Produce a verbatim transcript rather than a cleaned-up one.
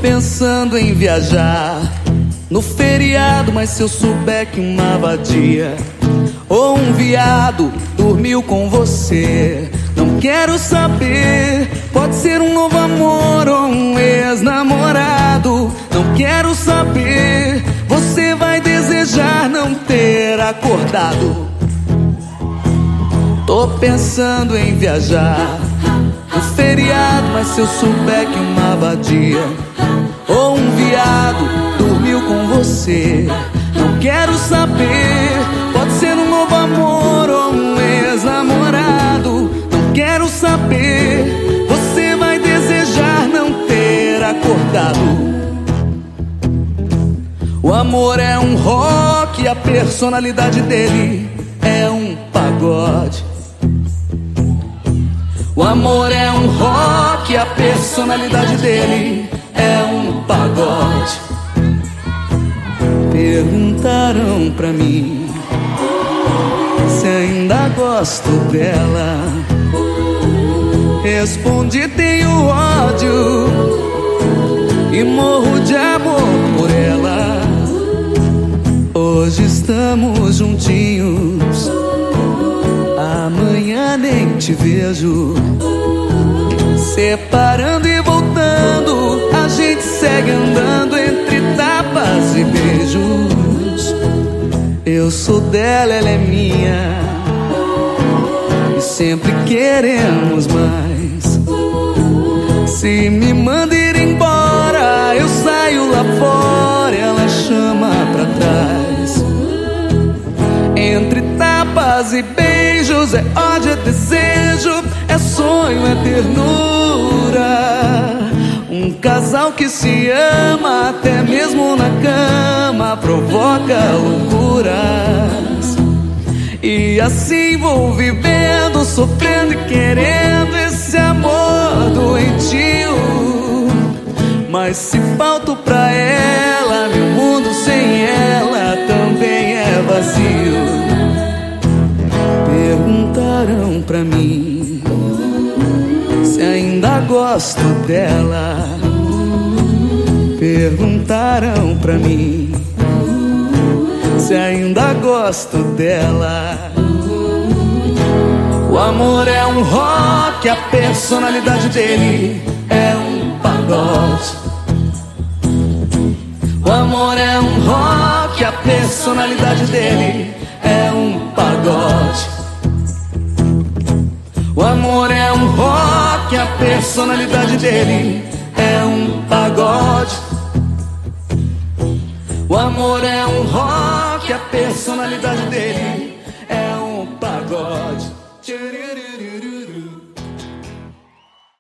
pensando em viajar no feriado, mas se eu souber que uma vadia ou um viado dormiu com você, não quero saber. Pode ser um novo amor ou um ex-namorado, não quero saber. Você vai desejar não ter acordado. Tô pensando em viajar no feriado, mas se eu souber que uma vadia ou um viado dormiu com você, não quero saber. Pode ser um novo amor ou um ex-namorado, não quero saber. Você vai desejar não ter acordado. O amor é um rock, a personalidade dele é um pagode. O amor é um rock, a personalidade dele é um pagode. Perguntaram pra mim se ainda gosto dela. Respondi: tenho ódio e morro de amor por ela. Hoje estamos juntinhos, amanhã nem te vejo. Separando e voltando, a gente segue andando entre tapas e beijos. Eu sou dela, ela é minha, e sempre queremos mais. Se me manda ir embora, eu saio lá fora, ela chama pra trás. Entre tapas e beijos, é ódio, é desejo, é sonho, é ternura. Um casal que se ama, até mesmo na cama, provoca loucuras. E assim vou vivendo, sofrendo e querendo esse amor doentio. Mas se falto pra ela, meu mundo sem ela também é vazio. Perguntaram pra mim se ainda gosto dela. Perguntaram pra mim se ainda gosto dela. O amor é um rock, a personalidade dele é um pagode. O amor é um rock, a personalidade dele é um pagode. O amor é um rock, a personalidade dele é um pagode. O amor é um rock, a personalidade dele